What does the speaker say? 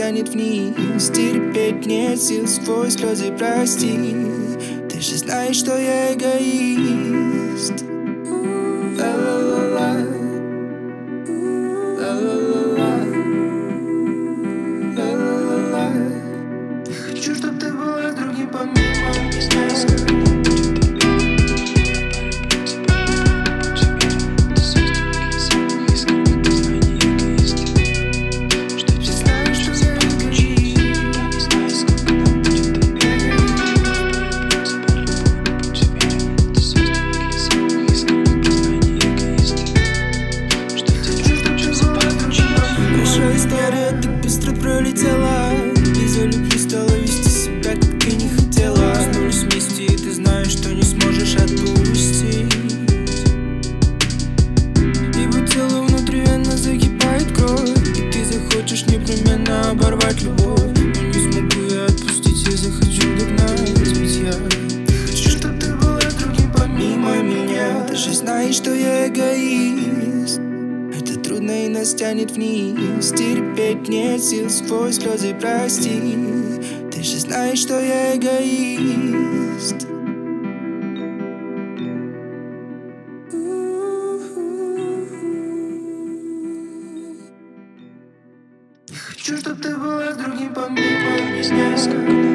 тянет вниз. Терпеть нет сил, сквозь слезы прости. Ты же знаешь, что я эгоист. Ла-ла-ла-ла, ла-ла-ла-ла, ла-ла-ла-ла. Хочу, чтоб ты была с другим помимо меня. История так быстро пролетела. Из-за любви стала вести себя, как ты не хотела. Проснулись вместе, и ты знаешь, что не сможешь отпустить. Ибо тело внутривенно закипает кровь, и ты захочешь непременно оборвать любовь. Но не смогу я отпустить, я захочу догнать. Ведь я хочу, чтоб ты была с другим помимо меня. Ты же знаешь, что я эгоист. Трудно и нас тянет вниз. Терпеть нет сил, сквозь слезы прости. Ты же знаешь, что я эгоист. Хочу, чтоб ты была с другим помимо меня.